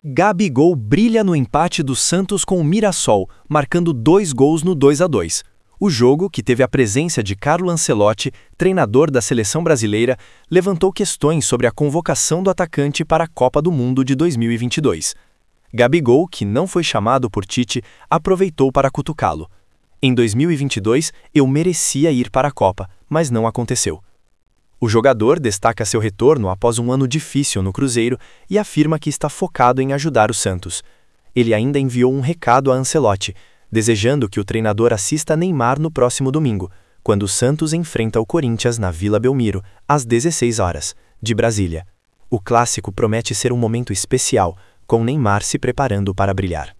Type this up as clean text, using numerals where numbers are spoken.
Gabigol brilha no empate do Santos com o Mirassol, marcando 2 gols no 2-2. O jogo, que teve a presença de Carlo Ancelotti, treinador da seleção brasileira, levantou questões sobre a convocação do atacante para a Copa do Mundo de 2022. Gabigol, que não foi chamado por Tite, aproveitou para cutucá-lo. Em 2022, eu merecia ir para a Copa, mas não aconteceu. O jogador destaca seu retorno após um ano difícil no Cruzeiro e afirma que está focado em ajudar o Santos. Ele ainda enviou um recado a Ancelotti, desejando que o treinador assista Neymar no próximo domingo, quando o Santos enfrenta o Corinthians na Vila Belmiro, às 16 horas, de Brasília. O clássico promete ser um momento especial, com Neymar se preparando para brilhar.